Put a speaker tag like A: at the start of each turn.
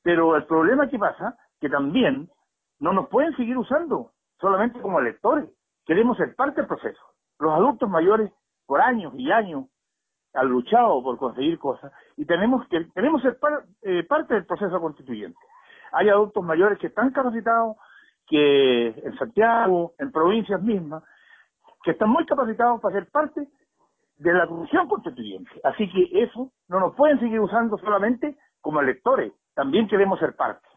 A: Pero el problema que pasa, que también no nos pueden seguir usando solamente como electores. Queremos ser parte del proceso. Los adultos mayores, por años y años, han luchado por conseguir cosas y queremos ser parte del proceso constituyente. Hay adultos mayores que están capacitados, que en Santiago, en provincias mismas, que están muy capacitados para ser parte de la comisión constituyente. Así que eso no nos pueden seguir usando solamente como electores, también queremos ser parte.